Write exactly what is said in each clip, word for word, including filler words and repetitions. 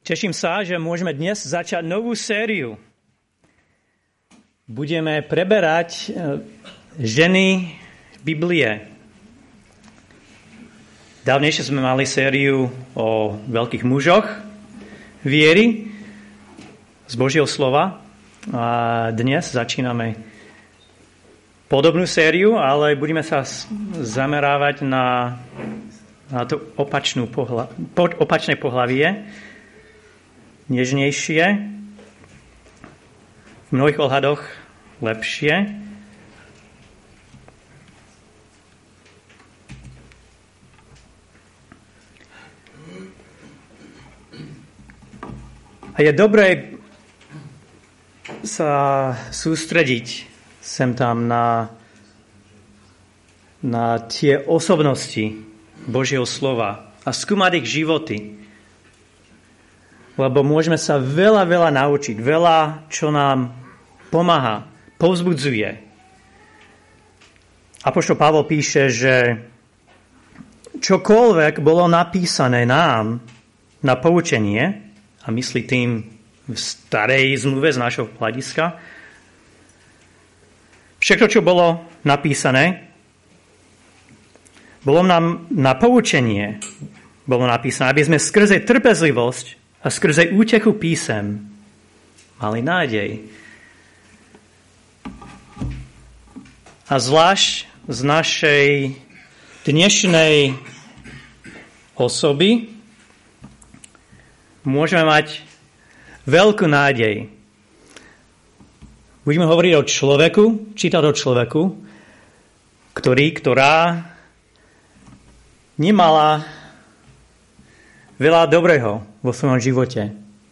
Teším sa, že môžeme dnes začať novú sériu. Budeme preberať ženy Biblie. Dávnejšie sme mali sériu o veľkých mužoch viery z Božieho slova a dnes začíname podobnú sériu, ale budeme sa zamerávať na, na to opačnú pohla, po, opačné pohlavie, nežnejšie, v mnohých ohľadoch lepšie. A je dobré sa sústrediť sem tam na, na tie osobnosti Božieho slova a skúmať ich životy. Lebo môžeme sa veľa, veľa naučiť. Veľa, čo nám pomáha, povzbudzuje. Apoštol Pavol píše, že čokoľvek bolo napísané nám na poučenie, a myslí tým v starej zmluve z nášho hľadiska, všetko, čo bolo napísané, bolo nám na poučenie, bolo napísané, aby sme skrze trpezlivosť a skrze útechu písem mali nádej. A zvlášť z našej dnešnej osoby môžeme mať veľkú nádej. Budeme hovoriť o človeku, čítať o človeku, ktorý, ktorá nemala veľa dobrého vo svojom živote.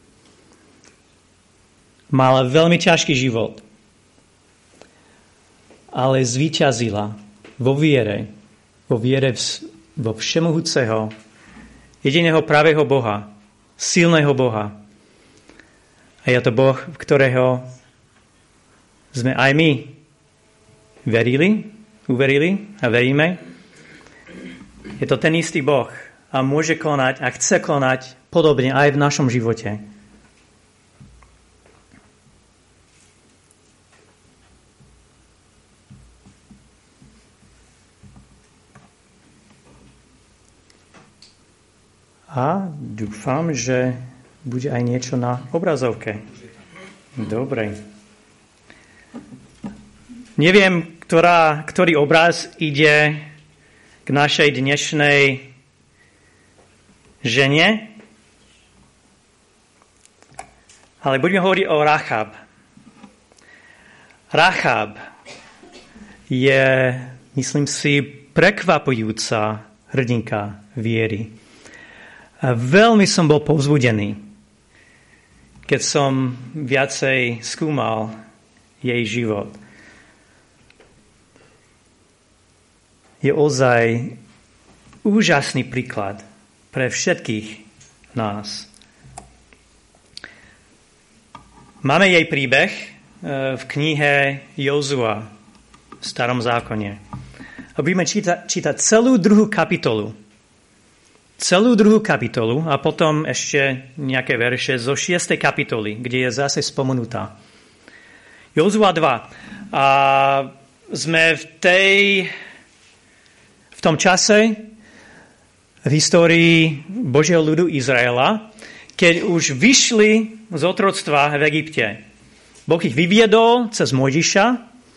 Mala veľmi ťažký život, ale zvíťazila vo viere, vo viere vo všemohúceho, jediného pravého Boha, silného Boha. A je to Boh, v ktorého sme aj my verili, uverili a veríme. Je to ten istý Boh a môže konať a chce konať podobne aj v našom živote. A dúfam, že bude aj niečo na obrazovke. Dobre. Neviem, ktorá, ktorý obraz ide k našej dnešnej žene, ale budeme hovoriť o Rachab. Rachab je, myslím si, prekvapujúca hrdinka viery. A veľmi som bol povzbudený, keď som viacej skúmal jej život. Je ozaj úžasný príklad pre všetkých nás. Máme jej príbeh v knihe Jozua v Starom zákone. A budeme čítať, čítať celú druhú kapitolu. Celú druhú kapitolu a potom ešte nejaké verše zo šiestej kapitoly, kde je zase spomenutá. Jozua dva. A sme v tej, v tom čase v histórii Božieho ľudu Izraela, keď už vyšli z otroctva v Egypte. Boh ich vyviedol cez Mojžiša.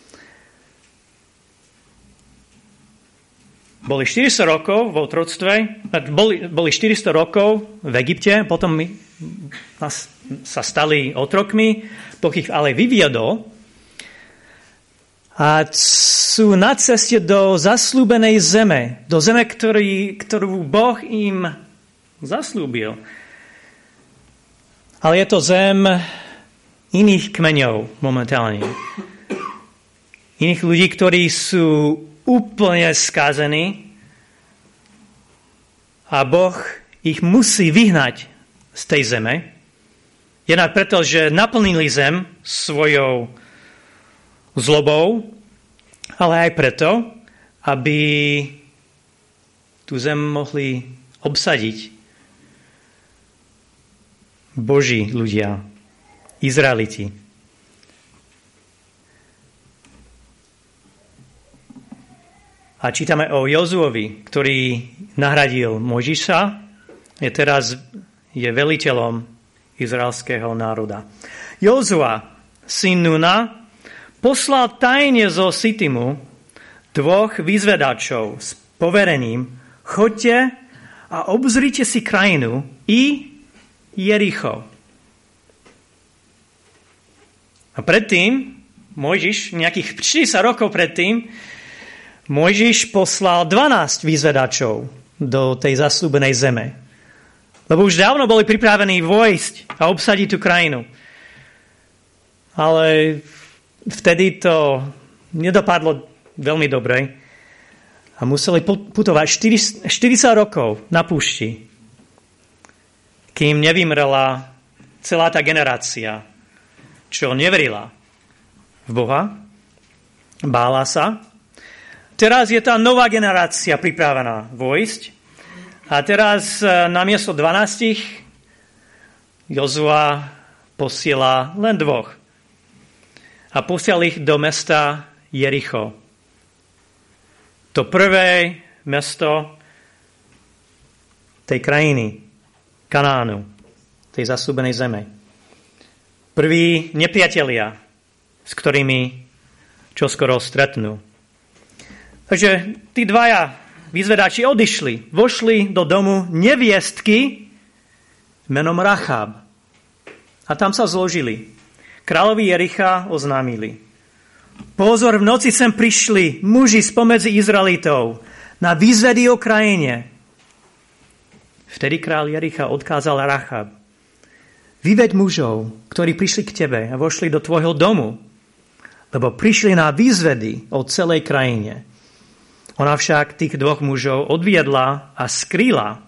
Boli štyristo rokov v otroctve, boli, boli štyristo rokov v Egypte, potom sa stali otrokmi, Boh ich ale vyviedol a sú na ceste do zasľúbenej zeme, do zeme, ktorý, ktorú Boh im zaslúbil. Ale je to zem iných kmeňov momentálne. Iných ľudí, ktorí sú úplne skázení a Boh ich musí vyhnať z tej zeme. Jednak preto, že naplnili zem svojou zlobou, ale aj preto, aby tú zem mohli obsadiť Boží ľudia, Izraeliti. A čítame o Jozuovi, ktorý nahradil Mojžiša, je teraz je veliteľom izraelského národa. Jozua, syn Nuna, poslal tajne zo Sitimu dvoch vyzvedačov s poverením: choďte a obzrite si krajinu i Jericho. A predtým, Mojžiš, nejakých štyridsať rokov predtým, Mojžiš poslal dvanásť vyzvedačov do tej zasľúbenej zeme. Lebo už dávno boli pripravení vojsť a obsadiť tú krajinu. Ale vtedy to nedopadlo veľmi dobre a museli putovať štyridsať rokov na púšti, kým nevymrela celá tá generácia, čo neverila v Boha, bála sa. Teraz je tá nová generácia pripravená vojsť a teraz namiesto dvanástich Jozua posiela len dvoch a posiela ich do mesta Jericho. To prvé mesto tej krajiny, Kanánu, tej zasľúbenej zeme. Prví nepriatelia, s ktorými čoskoro stretnú. Takže tí dvaja vyzvedáči odišli, vošli do domu neviestky menom Rachab. A tam sa zložili. Kráľovi Jericha oznámili: pozor, v noci sem prišli muži spomedzi Izraelitov na výzvedy o krajine. Vtedy kráľ Jericha odkázal Rachab: vyveď mužov, ktorí prišli k tebe a vošli do tvojho domu, lebo prišli na výzvedy o celej krajine. Ona však tých dvoch mužov odviedla a skrýla.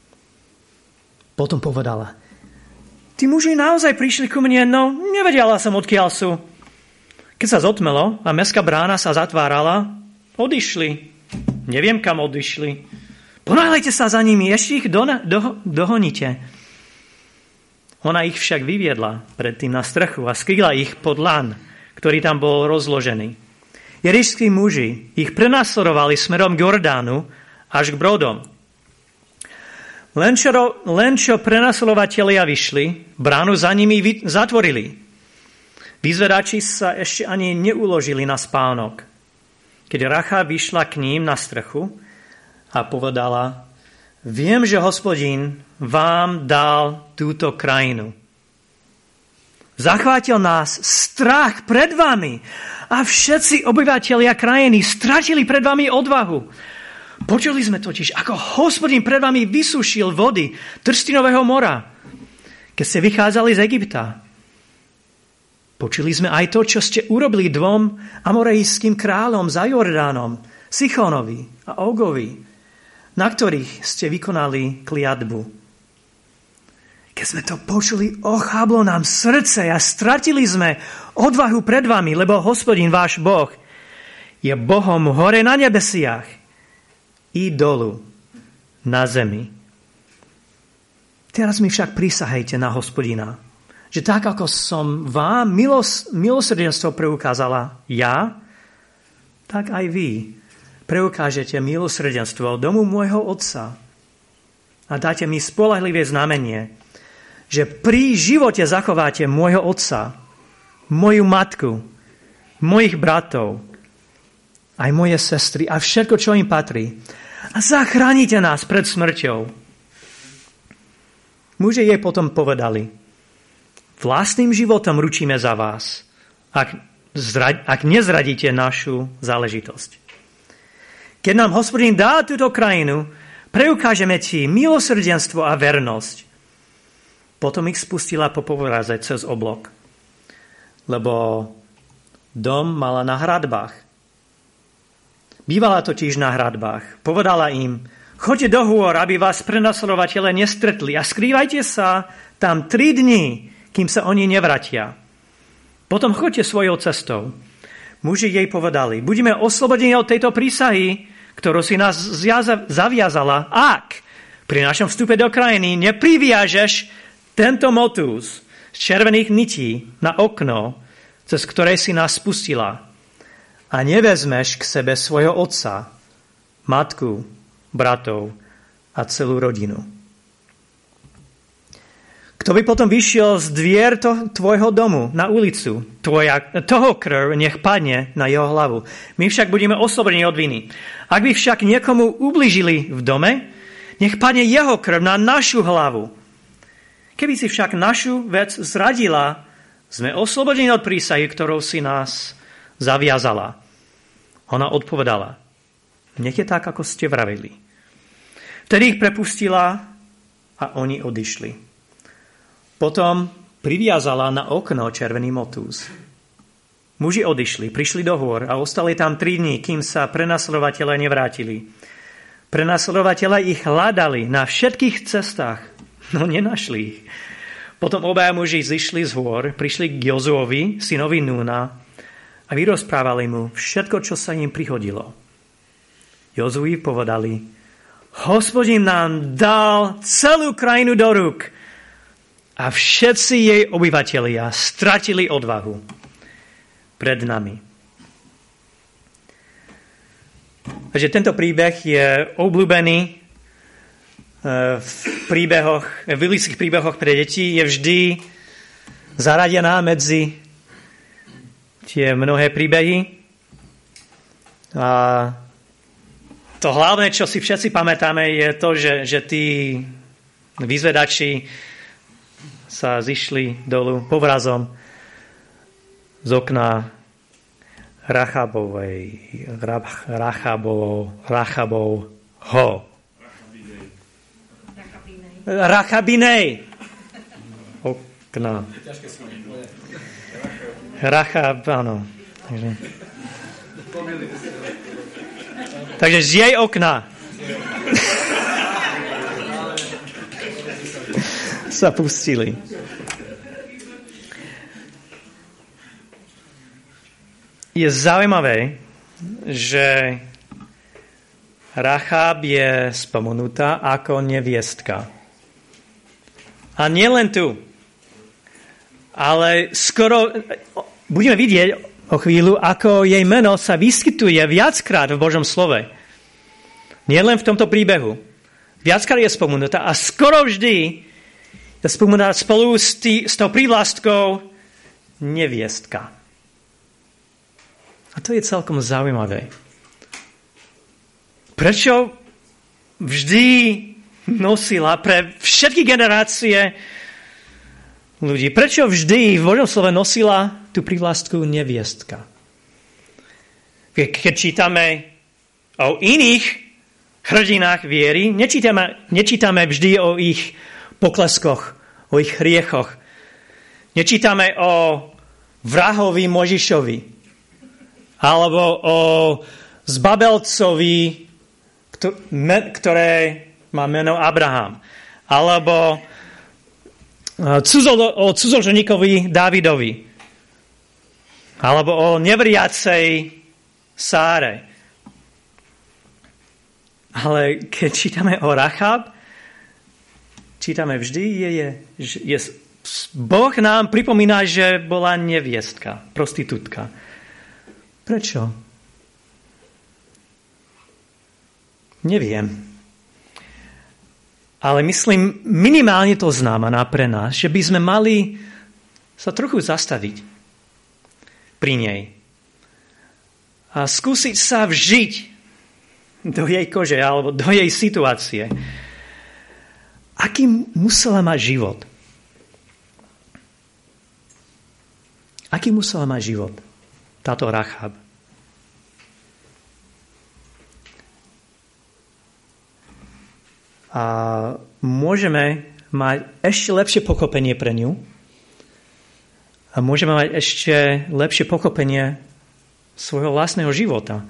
Potom povedala: tí muži naozaj prišli ku mne, no nevedela som, odkiaľ sú. Keď sa zotmelo a mestská brána sa zatvárala, odišli. Neviem, kam odišli. Ponáhľajte sa za nimi, ešte ich do, do, dohoníte. Ona ich však vyviedla predtým na strchu a skrýla ich pod lán, ktorý tam bol rozložený. Jerišskí muži ich prenasledovali smerom k Jordánu až k brodom. Len čo, len čo prenasledovatelia vyšli, bránu za nimi zatvorili. Vyzvedači sa ešte ani neuložili na spánok, keď Rachab vyšla k ním na strechu a povedala: viem, že Hospodin vám dal túto krajinu. Zachvátil nás strach pred vami a všetci obyvatelia krajiny stratili pred vami odvahu. Počuli sme totiž, ako Hospodin pred vami vysušil vody Trstinového mora, keď ste vychádzali z Egypta. Počuli sme aj to, čo ste urobili dvom amorejským kráľom za Jordánom, Sichonovi a Ogovi, na ktorých ste vykonali kliatbu. Keď sme to počuli, ocháblo nám srdce a stratili sme odvahu pred vami, lebo Hospodin, váš Boh, je Bohom hore na nebesiach i dolu na zemi. Teraz mi však prisahajte na Hospodina, že tak, ako som vám milos, milosrdenstvo preukázala ja, tak aj vy preukážete milosrdenstvo domu môjho otca a dáte mi spoľahlivé znamenie, že pri živote zachováte môjho otca, moju matku, mojich bratov, aj moje sestry a všetko, čo im patrí. A zachránite nás pred smrťou. Muži jej potom povedali: vlastným životom ručíme za vás, ak, zra- ak nezradíte našu záležitosť. Keď nám Hospodin dá túto krajinu, preukážeme ti milosrdenstvo a vernosť. Potom ich spustila po povraze cez oblok, lebo dom mala na hradbách. Bývala totiž na hradbách. Povedala im: choďte do hôr, aby vás prenasledovateľe nestretli a skrývajte sa tam tri dni, kým sa oni nevratia. Potom choďte svojou cestou. Muži jej povedali: budeme oslobodení od tejto prísahy, ktorú si nás zaviazala, ak pri našom vstupe do krajiny nepriviažeš tento motúz z červených nití na okno, cez ktoré si nás spustila, a nevezmeš k sebe svojho otca, matku, bratov a celú rodinu. Kto by potom vyšiel z dvier to, tvojho domu na ulicu, tvoja, toho krv nech padne na jeho hlavu. My však budeme oslobodení od viny. Ak by však niekomu ublížili v dome, nech padne jeho krv na našu hlavu. Keby si však našu vec zradila, sme oslobodení od prísahy, ktorou si nás zaviazala. Ona odpovedala, nech je tak, ako ste vravili. Vtedy ich prepustila a oni odišli. Potom priviazala na okno červený motúz. Muži odišli, prišli do hôr a ostali tam tri dní, kým sa prenasledovatelia nevrátili. Prenasledovatelia ich hľadali na všetkých cestách, no nenašli ich. Potom obaja muži zišli z hôr, prišli k Jozuovi, synovi Núna, a vyrozprávali mu všetko, čo sa im prihodilo. Jozui povedali, Hospodin nám dal celú krajinu do rúk a všetci jej obyvatelia stratili odvahu pred nami. Takže tento príbeh je obľúbený v príbehoch, v biblických príbehoch pre deti, je vždy zaradená medzi tie mnohé príbehy. A to hlavné, čo si všetci pamätáme, je to, že, že tí vyzvedači sa zišli dolu povrazom z okna Rachabovej, Rachabov, Rachabov, ho. Rachabinej. Okna. Rachab, áno. Takže, takže z jej okna sa pustili. Je zaujímavé, že Rachab je spomenutá ako neviestka. A nielen tu, ale skoro budeme vidieť o chvíľu, ako jej meno sa vyskytuje viackrát v Božom slove. Nie len v tomto príbehu. Viackrát je spomenutá a skoro vždy je spomenutá spolu s, tý, s tou prívlastkou neviestka. A to je celkom zaujímavé. Prečo vždy nosila pre všetky generácie ľudí? Prečo vždy v Božom slove nosila tú prívlastku neviestka? Keď čítame o iných hrdinách viery, nečítame, nečítame vždy o ich pokleskoch, o ich hriechoch. Nečítame o vrahovi Možišovi, alebo o zbabelcovi, ktoré má meno Abraham, alebo o cudzoľníkovi Dávidovi, alebo o neveriacej Sáre. Ale keď čítame o Rachab, čítame vždy, je, je, je, Boh nám pripomína, že bola neviestka, prostitútka. Prečo? Neviem. Ale myslím, minimálne to znamená pre nás, že by sme mali sa trochu zastaviť pri nej a skúsiť sa vžiť do jej kože alebo do jej situácie. Aký musela mať život? Aký musela mať život táto Rachab? A môžeme mať ešte lepšie pochopenie pre ňu a môžeme mať ešte lepšie pochopenie svojho vlastného života.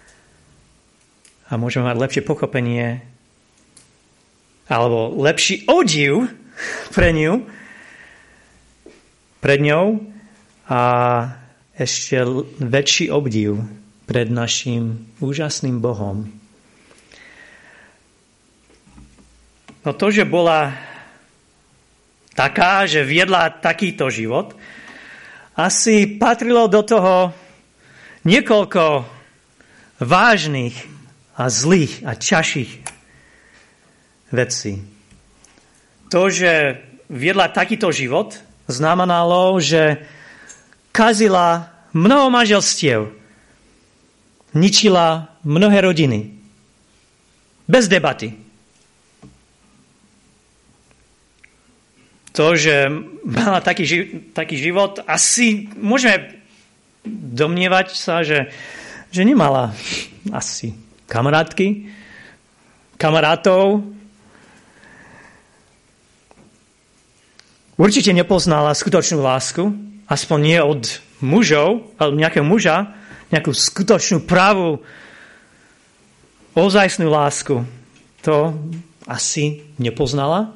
A môžeme mať lepšie pochopenie alebo lepší odiv pre ňu, pred ňou a ešte väčší obdiv pred našim úžasným Bohom. No to, že bola taká, že viedla takýto život, asi patrilo do toho niekoľko vážnych a zlých a ťažších vecí. To, že viedla takýto život, znamenalo, že kazila mnoho manželstiev, ničila mnohé rodiny. Bez debaty. To, že mala taký, taký život, asi môžeme domnievať sa, že, že nemala asi kamarátky, kamarátov. Určite nepoznala skutočnú lásku, aspoň nie od mužov, alebo nejakého muža, nejakú skutočnú pravú, ozajstnú lásku. To asi nepoznala.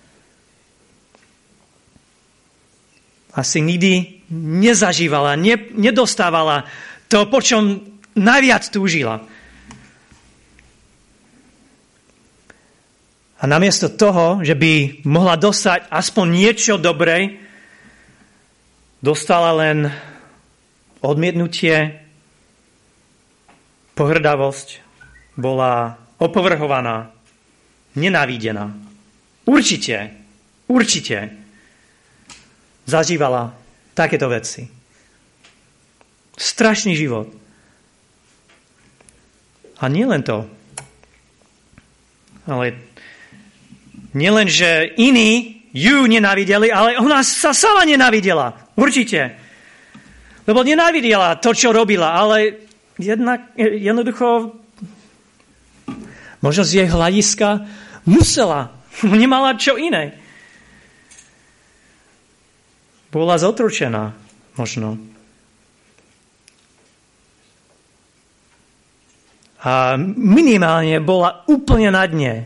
Asi nikdy nezažívala, ne, nedostávala to, po čom najviac túžila. A namiesto toho, že by mohla dostať aspoň niečo dobré, dostala len odmietnutie, pohrdavosť, bola opovrhovaná, nenávidená. Určite, určite zažívala takéto veci. Strašný život. A nie len to, ale nielen, že iní ju nenávideli, ale ona sa sama nenávidela. Určite. Lebo nenávidela to, čo robila, ale jednak, jednoducho možno z jej hľadiska musela. Nemala čo iné. Bola zotročená, možno. A minimálne bola úplne na dne.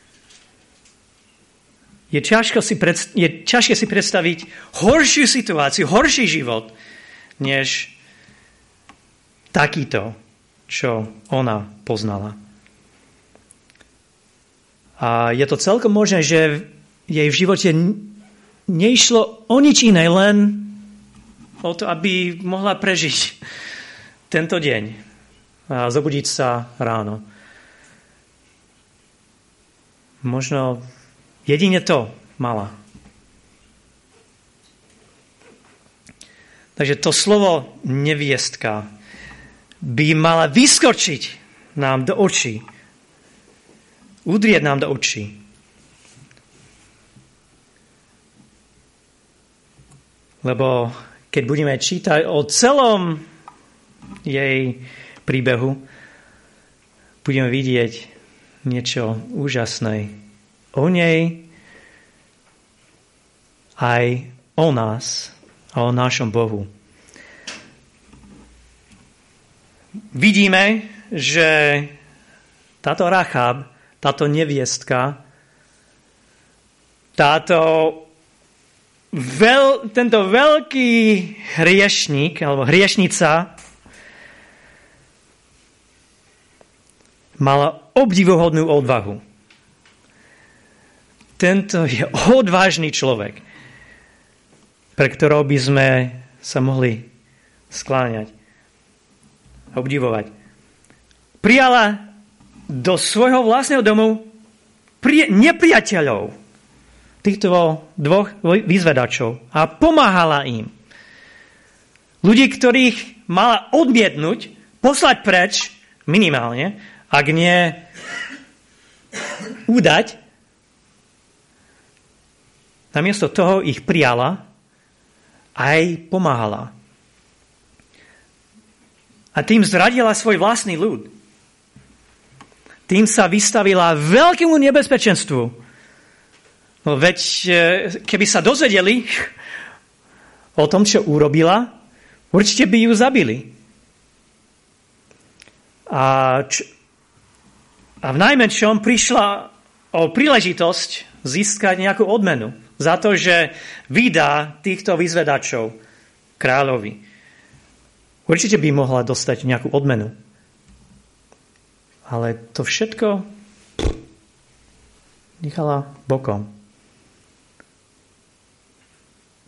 Je ťažko si, predst- je ťažké si predstaviť horšiu situáciu, horší život, než takýto, čo ona poznala. A je to celkom možné, že jej v živote neišlo o nič iné, len o to, aby mohla prežiť tento deň a zobudiť sa ráno. Možno jedine to mala. Takže to slovo neviestka by mala vyskočiť nám do očí. Udrieť nám do očí. Lebo keď budeme čítať o celom jej príbehu, budeme vidieť niečo úžasné o nej, aj o nás a o našom Bohu. Vidíme, že táto Rachab, táto neviestka, táto Veľ, tento veľký hriešník, alebo hriešnica, mala obdivuhodnú odvahu. Tento je odvážny človek, pre ktorého by sme sa mohli skláňať a obdivovať. Prijala do svojho vlastného domu pri, nepriateľov, týchto dvoch vyzvedačov a pomáhala im. Ľudí, ktorých mala odmietnúť, poslať preč, minimálne, ak nie udať, namiesto toho ich prijala a aj pomáhala. A tým zradila svoj vlastný ľud. Tým sa vystavila veľkému nebezpečenstvu. No veď, keby sa dozvedeli o tom, čo urobila, určite by ju zabili. A, č- a v najmenšom prišla o príležitosť získať nejakú odmenu za to, že vydá týchto vyzvedačov kráľovi. Určite by mohla dostať nejakú odmenu. Ale to všetko nechala bokom.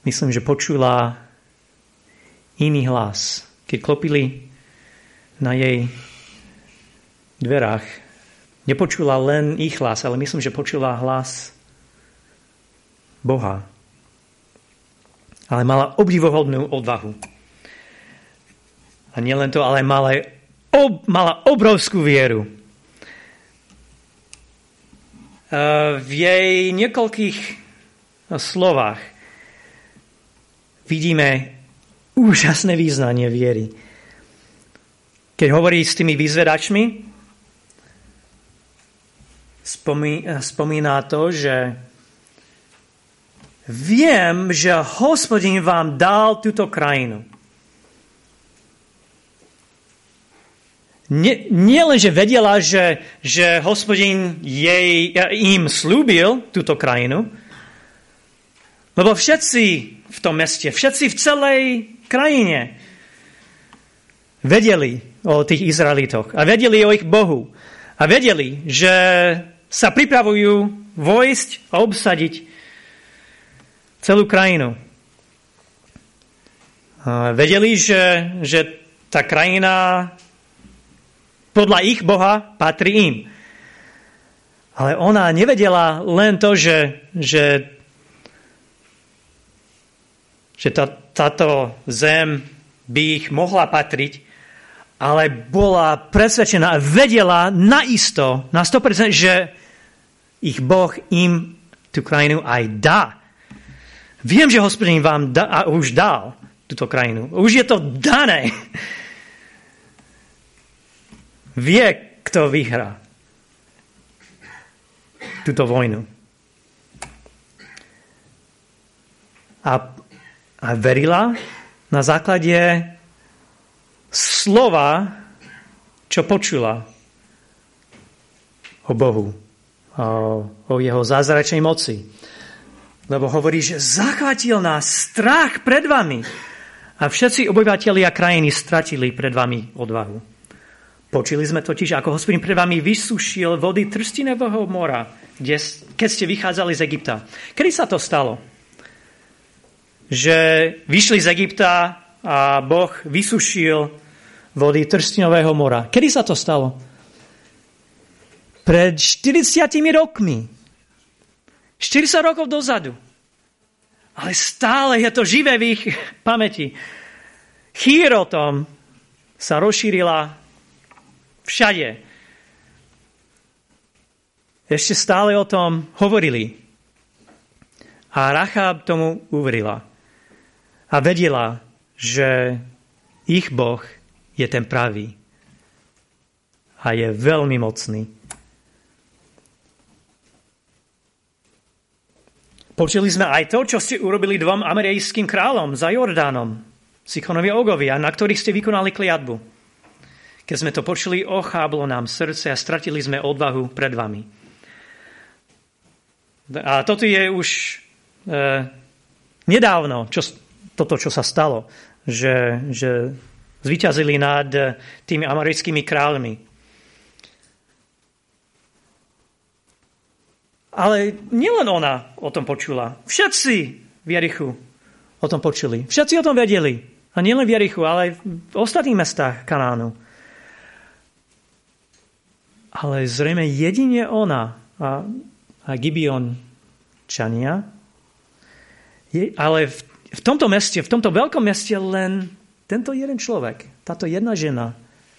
myslím, že počula iný hlas. Keď klopili na jej dverách, nepočula len ich hlas, ale myslím, že počula hlas Boha. Ale mala obdivuhodnú odvahu. A nielen to, ale mala, ob, mala obrovskú vieru. V jej niekoľkých slovách vidíme úžasné význanie viery. Keď hovorí s tými vyzvedačmi, spomí, spomína to, že viem, že Hospodin vám dal túto krajinu. Nie, nie len, že vedela, že, že Hospodin jej, im slúbil túto krajinu, lebo všetci v tom meste, všetci v celej krajine vedeli o tých Izraelitoch a vedeli o ich Bohu a vedeli, že sa pripravujú vojsť a obsadiť celú krajinu. A vedeli, že, že tá krajina podľa ich Boha patrí im. Ale ona nevedela len to, že, že, že tá, táto zem by ich mohla patriť, ale bola presvedčená a vedela naisto, na sto percent, že ich Boh im tú krajinu aj dá. Viem, že Hospodin vám da, už dal túto krajinu. Už je to dané. Vie, kto vyhrá túto vojnu. A, a verila na základe slova, čo počula o Bohu, o, o jeho zázračnej moci. Lebo hovorí, že zachvátil nás strach pred vami a všetci obyvatelia krajiny stratili pred vami odvahu. Počuli sme totiž, ako Hospodin pred vami vysušil vody Trstinového mora, kde, keď ste vychádzali z Egypta. Kedy sa to stalo? Že vyšli z Egypta a Boh vysušil vody Trstinového mora. Kedy sa to stalo? Pred štyridsiatimi rokmi. štyridsať rokov dozadu. Ale stále je to živé v ich pamäti. Chýr o tom sa rozšírila všade. Ešte stále o tom hovorili. A Rachab tomu uverila. A vedela, že ich Boh je ten pravý. A je veľmi mocný. Počuli sme aj to, čo ste urobili dvom americkým kráľom za Jordánom, Sichonovi a Ogovi, na ktorých ste vykonali kliatbu. Keď sme to počuli, ocháblo nám srdce a stratili sme odvahu pred vami. A toto je už e, nedávno, čo, toto, čo sa stalo, že, že zvíťazili nad tými americkými kráľmi. Ale nielen ona o tom počula. Všetci v Jerichu o tom počuli. Všetci o tom vedeli. A nielen v Jerichu, ale aj v ostatných mestách Kanánu. Ale zrejme jedine ona a, a Gibeončania, je, ale v, v tomto meste, v tomto veľkom meste len tento jeden človek, táto jedna žena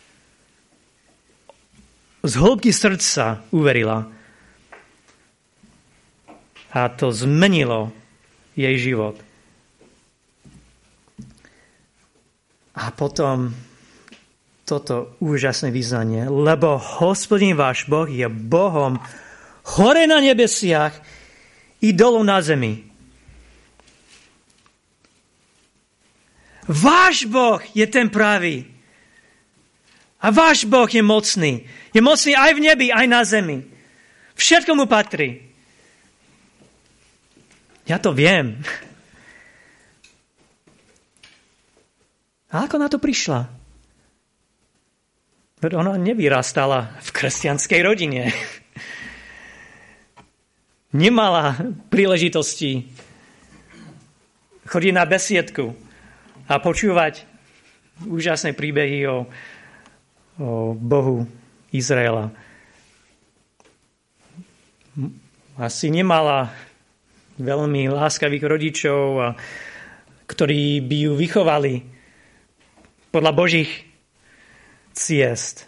z hĺbky srdca uverila. A to zmenilo jej život. A potom toto úžasné vyznanie, lebo Hospodin váš Boh je Bohom hore na nebesiach i dolu na zemi. Váš Boh je ten pravý. A váš Boh je mocný. Je mocný aj v nebi, aj na zemi. Všetko mu patrí. Ja to viem. A ako na to prišla? Ona nevyrastala v kresťanskej rodine. Nemala príležitosti chodiť na besiedku a počúvať úžasné príbehy o, o Bohu Izraela. Asi nemala veľmi láskavých rodičov, ktorí by ju vychovali podľa Božích ciest.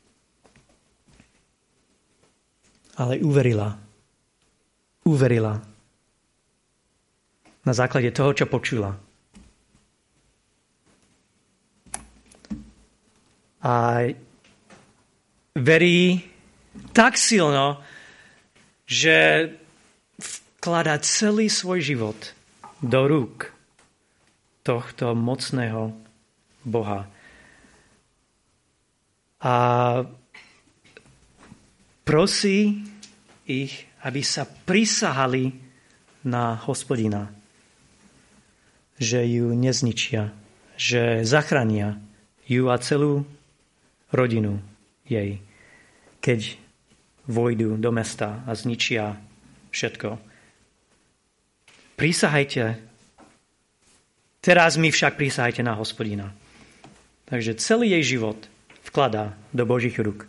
Ale uverila. Uverila. Na základe toho, čo počula. A verí tak silno, že vkladá celý svoj život do rúk tohto mocného Boha. A prosí ich, aby sa prisahali na Hospodina, že ju nezničia, že zachránia ju a celú rodinu jej, keď vojdu do mesta a zničia všetko. Prísahajte. Teraz mi však prísahajte na Hospodina. Takže celý jej život vkladá do Božích rúk.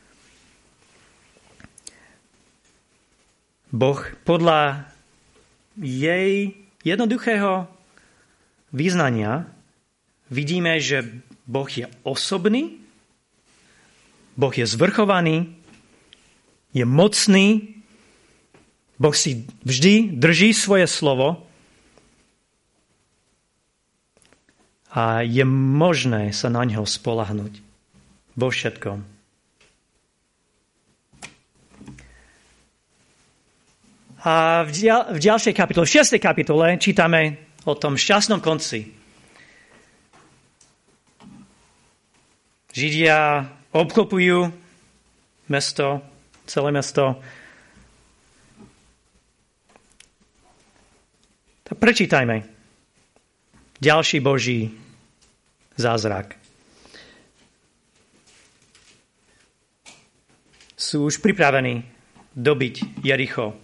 Boh podľa jej jednoduchého význania vidíme, že Boh je osobný, Boh je zvrchovaný, je mocný, Boh si vždy drží svoje slovo a je možné sa na ňo spoľahnúť vo všetkom. A v, ďal, v ďalšej kapitole, v šiestej kapitole čítame o tom šťastnom konci. Židia obklopujú mesto, celé mesto. Tak prečítajme ďalší Boží zázrak. Sú už pripravení dobiť Jericho.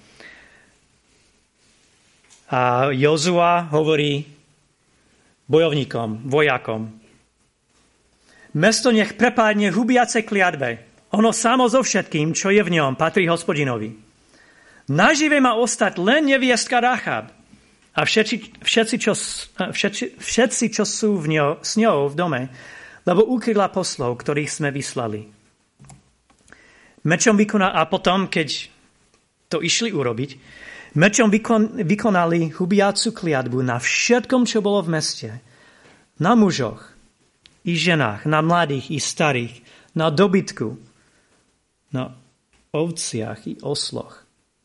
A Jozua hovorí bojovníkom, vojakom: mesto nech prepádne hubiace kliatbe. Ono samo so všetkým, čo je v ňom, patrí Hospodinovi. Nažive má ostať len neviestka Rachab a všetci, všetci, čo, všetci, všetci, čo sú v ňo, s ňou v dome, lebo ukryla poslov, ktorých sme vyslali. Mečom vykoná, a potom, keď to išli urobiť, mečom vykon, vykonali hubiacu kliatbu na všetkom, čo bolo v meste. Na mužoch i ženách, na mladých i starých, na dobytku, na ovciach i osloch.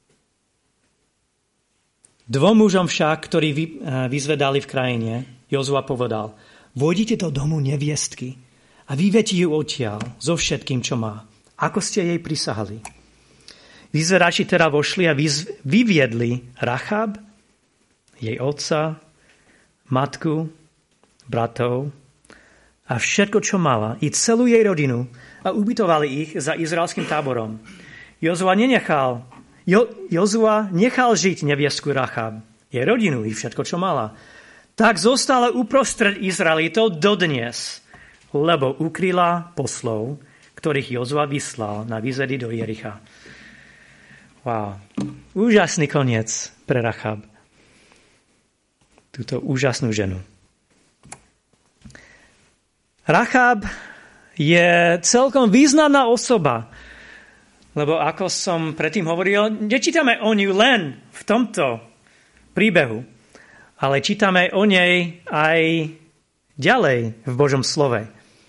Dvom mužom však, ktorí vy, vyzvedali v krajine, Jozua povedal: vojdite do domu neviestky a vyvedte ju odtiaľ so všetkým, čo má, ako ste jej prisahali. Vyzvedači teda vošli a vyz, vyviedli Rachab, jej otca, matku, bratov a všetko, čo mala, i celú jej rodinu, a ubytovali ich za izraelským táborom. Jozua nenechal, jo, Jozua nechal žiť neviestku Rachab, jej rodinu i všetko, čo mala. Tak zostala uprostred Izraelitov dodnes, lebo ukryla poslov, ktorých Jozua vyslal na výzvedy do Jericha. Wow. Úžasný koniec pre Rachab. Túto úžasnú ženu. Rachab je celkom významná osoba, lebo ako som predtým hovoril, nečítame o ňu len v tomto príbehu, ale čítame o nej aj ďalej v Božom slove.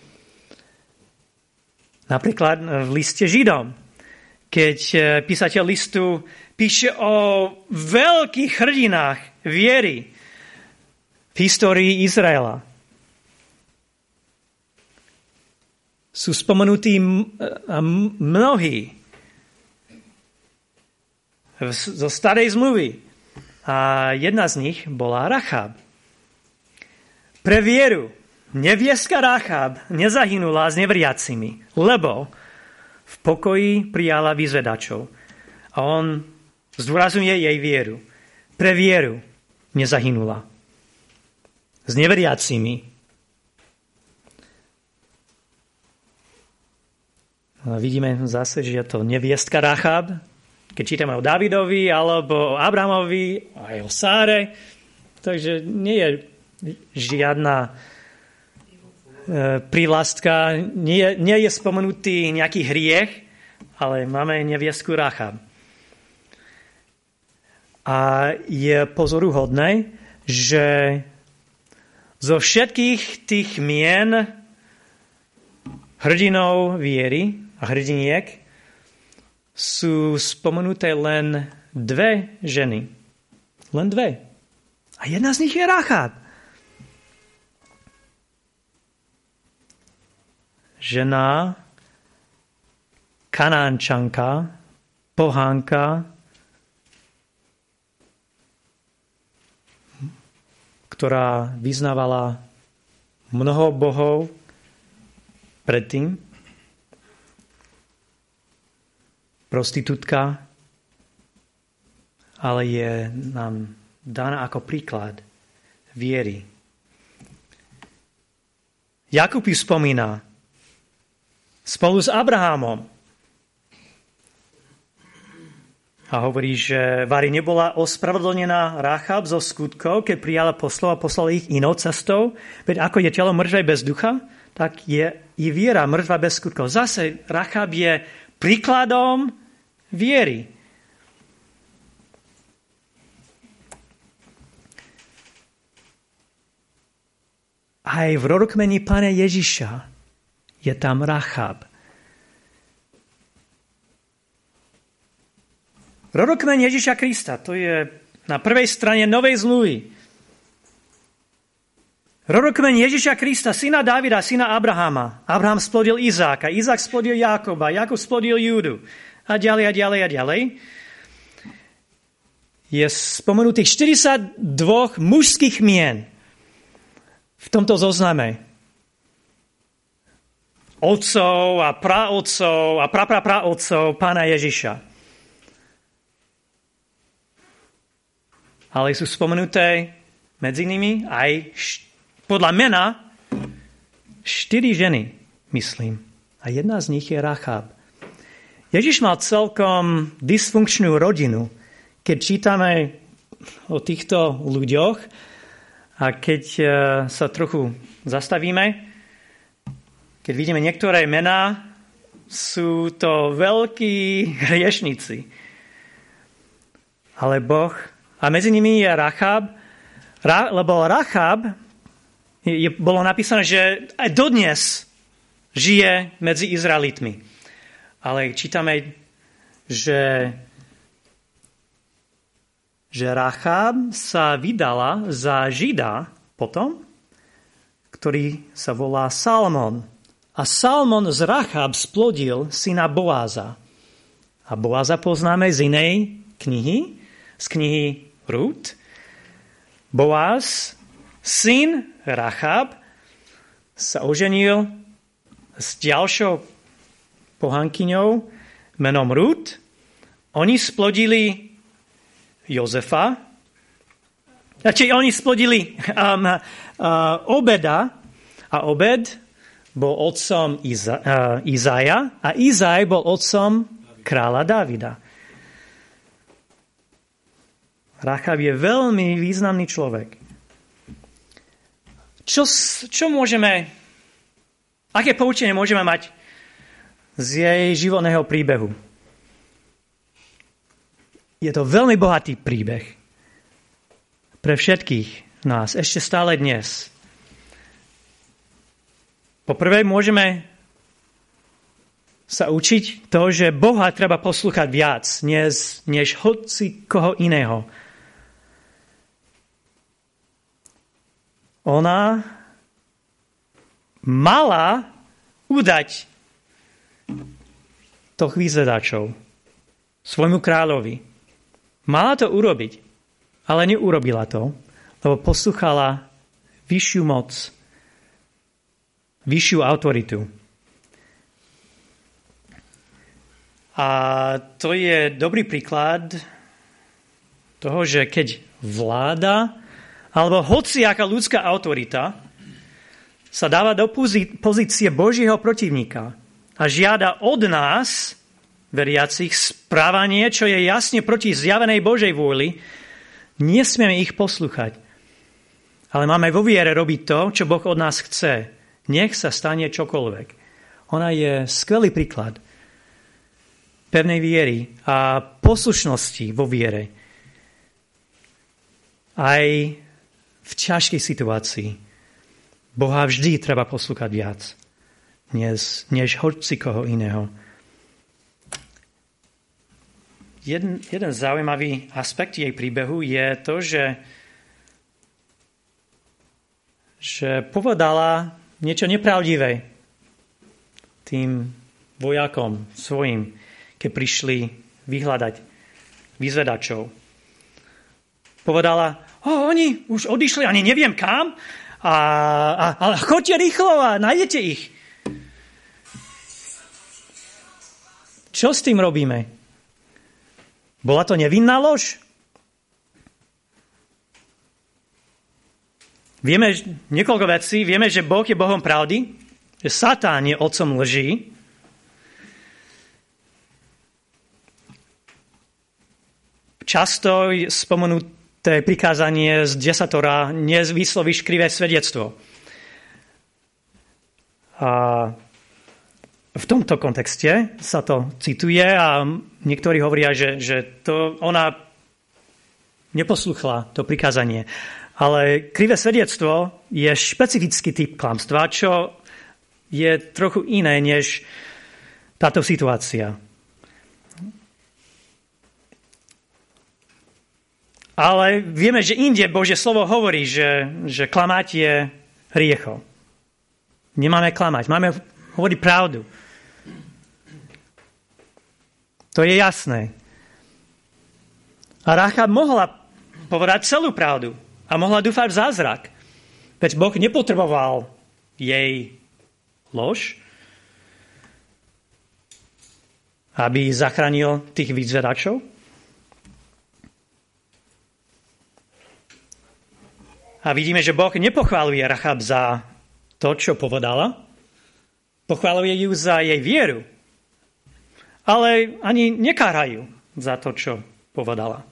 Napríklad v liste Židom, keď písateľ listu píše o veľkých hrdinách viery v histórii Izraela. Sú spomenutí mnohí zo starej zmluvy. A jedna z nich bola Rachab. Pre vieru neviestka Rachab nezahynula s neveriacimi, lebo v pokoji prijala vyzvedačov. A on zdôrazňuje jej vieru. Pre vieru nezahynula. s neveriacimi. A vidíme zase, že je to neviestka Rachab. Keď čítame o Davidovi, alebo o Abrahamovi, aj o Sáre. Takže nie je žiadna e, prívlastka, nie, nie je spomenutý nejaký hriech, ale máme neviestku Rachab. A je pozoruhodné, že zo všetkých tých mien hrdinov viery a hrdiniek sú spomenuté len dve ženy. Len dve. A jedna z nich je Rachab. Žena, Kanánčanka, pohánka, ktorá vyznávala mnoho bohov predtým, prostitútka, ale je nám daná ako príklad viery. Jakub ju spomína spolu s Abrahamom. A hovorí, že vari nebola ospravedlnená Rachab zo skutkov, keď prijala poslov a poslala ich inou cestou. Veď ako je telo mŕtve bez ducha, tak je i viera mŕtva bez skutkov. Zase Rachab je príkladom viery. Aj v rodokmeni Pána Ježiša je tam Rachab. Rodokmeň Ježiša Krista, to je na prvej strane Novej zmluvy. Rodokmeň Ježiša Krista, syna Davida, syna Abrahama. Abraham splodil Izáka, Izák splodil Jákoba, Jakub splodil Júdu. A ďalej, a ďalej, a ďalej. Je spomenutých štyridsaťdva mužských mien v tomto zozname. Otcov a praotcov a praprapraotcov Pána Ježiša. Ale sú spomenuté medzi nimi aj podľa mena štyri ženy, myslím. A jedna z nich je Rachab. Ježiš mal celkom dysfunkčnú rodinu. Keď čítame o týchto ľuďoch a keď sa trochu zastavíme, keď vidíme niektoré mená, sú to veľkí hriešnici. Ale Boh, a medzi nimi je Rachab, Ra, lebo Rachab, je, bolo napísané, že aj dodnes žije medzi Izraelitmi. Ale čítame, že, že Rachab sa vydala za Žida potom, ktorý sa volá Salmon. A Salmon z Rachab splodil syna Boáza. A Boáza poznáme z inej knihy, z knihy Rút. Boáz, syn Rachab, sa oženil s ďalšou pohankyňou menom Rút. Oni splodili Jozefa, či oni splodili um, uh, Obeda a Obed bol otcom Iza, uh, Izaja a Izaj bol otcom kráľa Davida. Rachab je veľmi významný človek. Čo, čo môžeme, aké poučenie môžeme mať z jej životného príbehu? Je to veľmi bohatý príbeh pre všetkých nás, ešte stále dnes. Poprvé môžeme sa učiť to, že Boha treba poslúchať viac, než, než hoci koho iného. Ona mala udať toch vyzvedačov svojmu kráľovi. Mala to urobiť, ale neurobila to, lebo poslúchala vyššiu moc, vyššiu autoritu. A to je dobrý príklad toho, že keď vláda alebo hociaká ľudská autorita sa dáva do pozície Božieho protivníka a žiada od nás, veriacich, správanie, čo je jasne proti zjavenej Božej vôli, nesmieme ich poslúchať. Ale máme vo viere robiť to, čo Boh od nás chce. Nech sa stane čokoľvek. Ona je skvelý príklad pevnej viery a poslušnosti vo viere. Aj v ťažkej situácii Boha vždy treba poslúchať viac, než, než hoci koho iného. Jeden, jeden zaujímavý aspekt jej príbehu je to, že, že povedala niečo nepravdivé tým vojakom svojim, keď prišli vyhľadať vyzvedačov. Povedala, o, oni už odišli, ani neviem kam, a, a, ale choďte rýchlo a nájdete ich. Čo s tým robíme? Bola to nevinná lož? Vieme niekoľko vecí. Vieme, že Boh je Bohom pravdy, že Satán je otcom lží. Často spomenuté prikázanie z desatora nevyslovíš krivé svedectvo. A v tomto kontexte sa to cituje a niektorí hovoria, že, že to ona neposluchla to prikázanie. Ale krivé svedectvo je špecifický typ klamstva, čo je trochu iné než táto situácia. Ale vieme, že inde Božie slovo hovorí, že, že klamať je hriechom. Nemáme klamať, máme hovoriť pravdu. To je jasné. A Rachab mohla povedať celú pravdu a mohla dúfať v zázrak. Veď Boh nepotreboval jej lož, aby zachránil tých vyzvedačov. A vidíme, že Boh nepochváluje Rachab za to, čo povedala. Pochváluje ju za jej vieru. Ale ani nekárajú za to, čo povedala.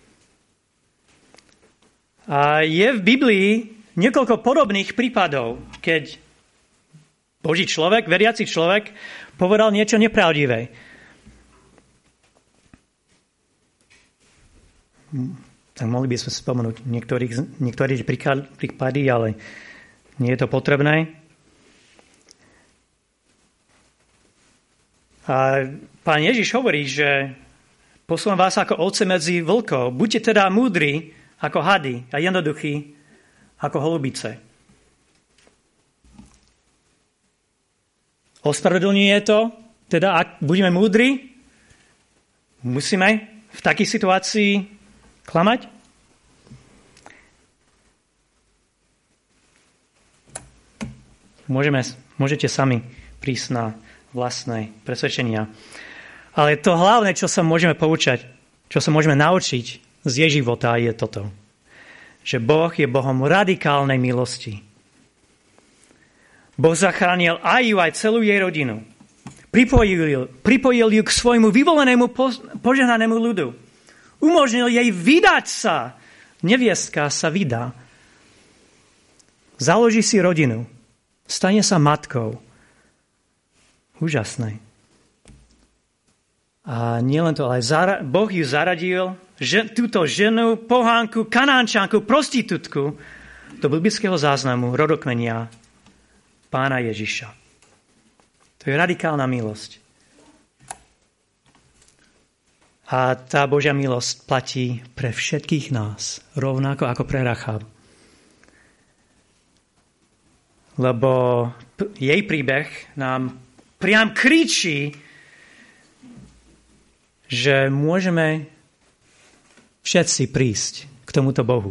A je v Biblii niekoľko podobných prípadov, keď Boží človek, veriaci človek, povedal niečo nepravdivé. Tak mohli by sme spomenúť niektorých, niektorých prípady, ale nie je to potrebné. A Pán Ježiš hovorí, že posúvam vás ako ovce medzi vlkov. Buďte teda múdri ako hady a jednoduchí ako holubice. Ospravedlňuje to, teda ak budeme múdri, musíme v takej situácii klamať? Môžeme, môžete sami prísť na vlastné presvedčenia. Ale to hlavné, čo sa môžeme poučať, čo sa môžeme naučiť z jej života, je toto. Že Boh je Bohom radikálnej milosti. Boh zachránil aj ju, aj celú jej rodinu. Pripojil, pripojil ju k svojmu vyvolenému požehnanému ľudu. Umožnil jej vydať sa. Neviestka sa vydá. Založí si rodinu. Stane sa matkou. Úžasné. A nielen to, ale zara- Boh ju zaradil, že, túto ženu, pohánku, kanánčanku, prostitútku do biblického záznamu rodokmenia Pána Ježiša. To je radikálna milosť. A tá Božia milosť platí pre všetkých nás, rovnako ako pre Rachab. Lebo jej príbeh nám priam kričí, že môžeme všetci prísť k tomuto Bohu.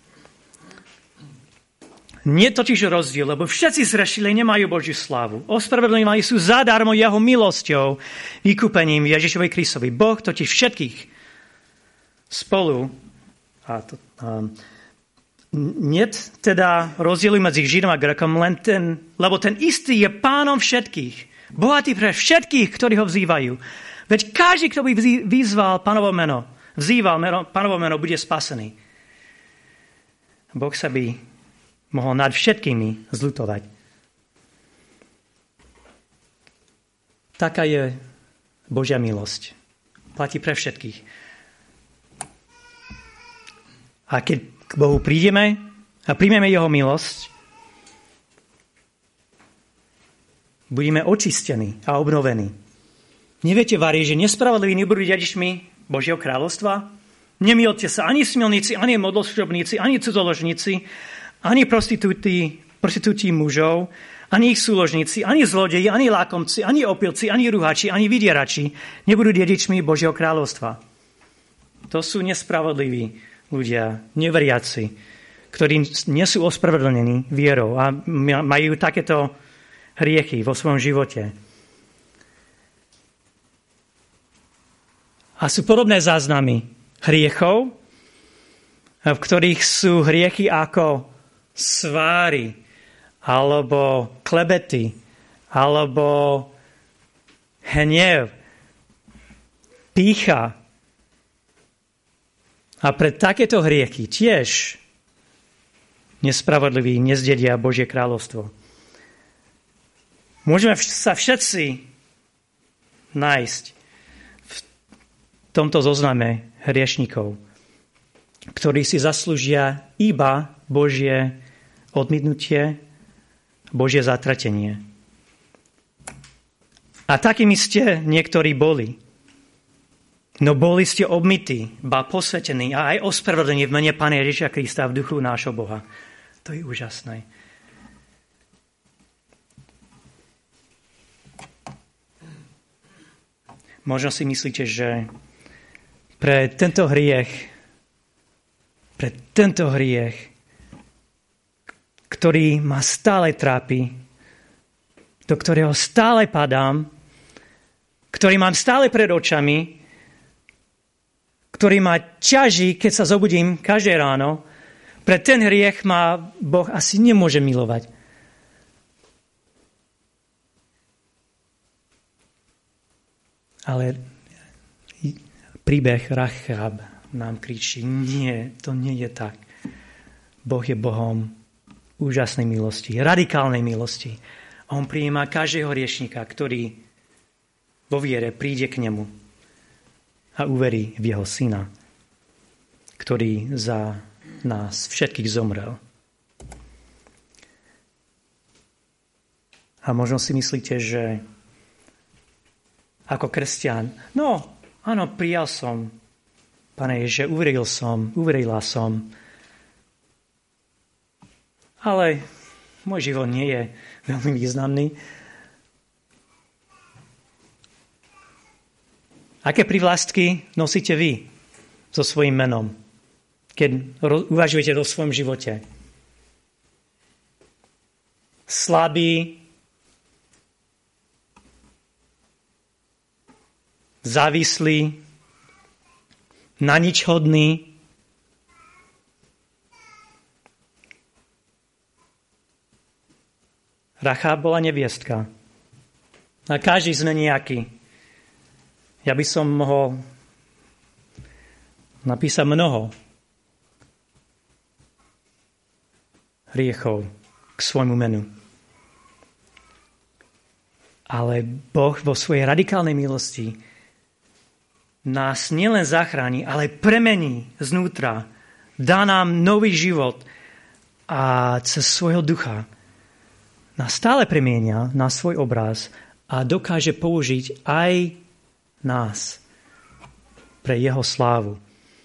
Nie totiž rozdiel, lebo všetci zrešili, nemajú Božiu slávu. Ospravedlňovaní sú zadarmo jeho milosťou, vykúpením Ježišovej Kristovi. Boh totiž všetkých spolu a to, um, Niet teda rozdielu medzi Židom a Grékom, len ten, lebo ten istý je pánom všetkých. Bohatý pre všetkých, ktorí ho vzývajú. Veď každý, kto by vyzval pánovo meno, vzýval meno, pánovo meno, bude spasený. Boh sa by mohol nad všetkými zľutovať. Taká je Božia milosť. Platí pre všetkých. A keď k Bohu prídeme a príjmeme jeho milosť, budeme očistení a obnovení. Neviete, Vari, že nespravodliví nebudú dedičmi Božieho kráľovstva? Nemýlte sa, ani smilníci, ani modloslužobníci, ani cudzoložníci, ani prostitúti, prostitúti mužov, ani ich súložníci, ani zlodeji, ani lákomci, ani opilci, ani ruhači, ani vydierači nebudú dedičmi Božieho kráľovstva. To sú nespravodliví ľudia, neveriaci, ktorí nie sú ospravedlnení vierou a majú takéto hriechy vo svojom živote. A sú podobné záznamy hriechov, v ktorých sú hriechy ako sváry, alebo klebety, alebo hnev, pýcha. A pre takéto hriechy tiež nespravodliví nezdedia Božie kráľovstvo. Môžeme sa všetci nájsť v tomto zozname hriešnikov, ktorí si zaslúžia iba Božie odmietnutie, Božie zatratenie. A takými ste niektorí boli. No boli ste obmytí, ba posvetení a aj ospravedlení v mene Pána Ježiša Krista v duchu nášho Boha. To je úžasné. Možno si myslíte, že pre tento hriech, pre tento hriech, ktorý ma stále trápi, do ktorého stále padám, ktorý mám stále pred očami, ktorý ma ťaží, keď sa zobudím každé ráno, pre ten hriech ma Boh asi nemôže milovať. Ale príbeh Rachab nám kričí, nie, to nie je tak. Boh je Bohom úžasnej milosti, radikálnej milosti. A on prijíma každého hriešnika, ktorý vo viere príde k nemu a uverí v jeho syna, ktorý za nás všetkých zomrel. A možno si myslíte, že ako kresťan, no, áno, prijal som, Pane Ježiše, uveril som, uverila som, ale môj život nie je veľmi významný. Aké privlastky nosíte vy so svojím menom, keď uvažujete o svojom živote? Slabý, závislý, na nič hodný. Rachab bola neviestka. A každý sme nejaký. Ja by som mohol napísať mnoho hriechov k svojmu menu. Ale Boh vo svojej radikálnej milosti nás nielen zachráni, ale premení znútra. Dá nám nový život a cez svojho ducha nás stále premienia na svoj obraz a dokáže použiť aj nás pre jeho slávu.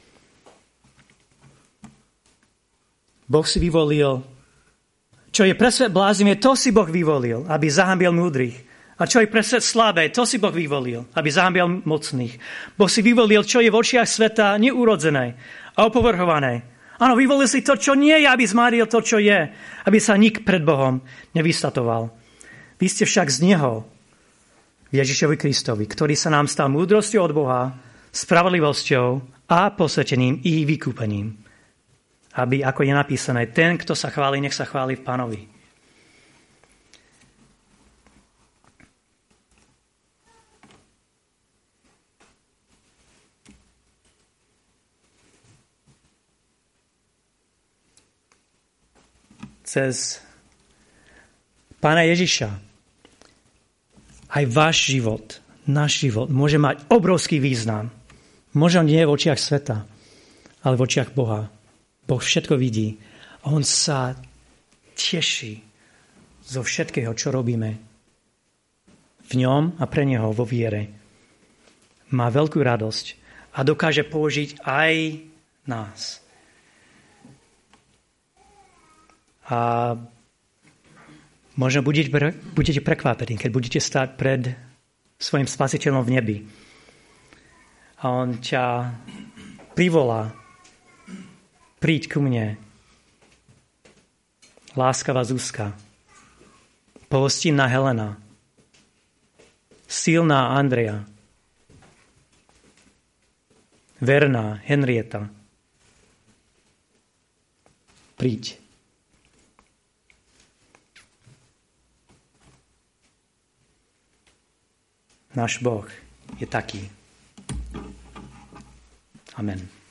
Boh si vyvolil, čo je pre svet bláznivé, to si Boh vyvolil, aby zahambil múdrych. A čo je pre svet slabé, to si Boh vyvolil, aby zahambil mocných. Boh si vyvolil, čo je v očiach sveta neurodzené a opovrhované. Áno, vyvolil si to, čo nie je, aby zmaril to, čo je, aby sa nik pred Bohom nevystatoval. Vy ste však z Neho, Ježišovi Kristovi, ktorý sa nám stal múdrosťou od Boha, spravodlivosťou a posvetením i vykúpením. aby, ako je napísané, ten, kto sa chváli, nech sa chváli v Pánovi. Cez Pána Ježiša aj váš život, náš život môže mať obrovský význam. Možno nie v očiach sveta, ale v očiach Boha. Boh všetko vidí a on sa teší zo všetkého, čo robíme v ňom a pre neho vo viere. Má veľkú radosť a dokáže použiť aj nás. A možno budete, budete prekvapení, keď budete stáť pred svojim spasiteľom v nebi. A on ťa privolá, príď ku mne, láskavá Zuzka, pohostinná Helena, silná Andrea, verná Henrieta. Príď. Náš Boh je taký. Amen.